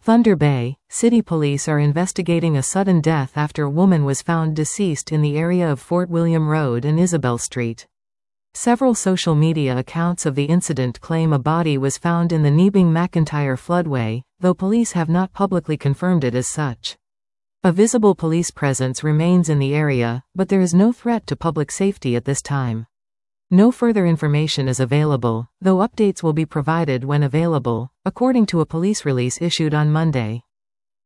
Thunder Bay, City Police are investigating a sudden death after a woman was found deceased in the area of Fort William Road and Isabel Street. Several social media accounts of the incident claim a body was found in the Nebeng-McIntyre floodway, though police have not publicly confirmed it as such. A visible police presence remains in the area, but there is no threat to public safety at this time. No further information is available, though updates will be provided when available, according to a police release issued on Monday.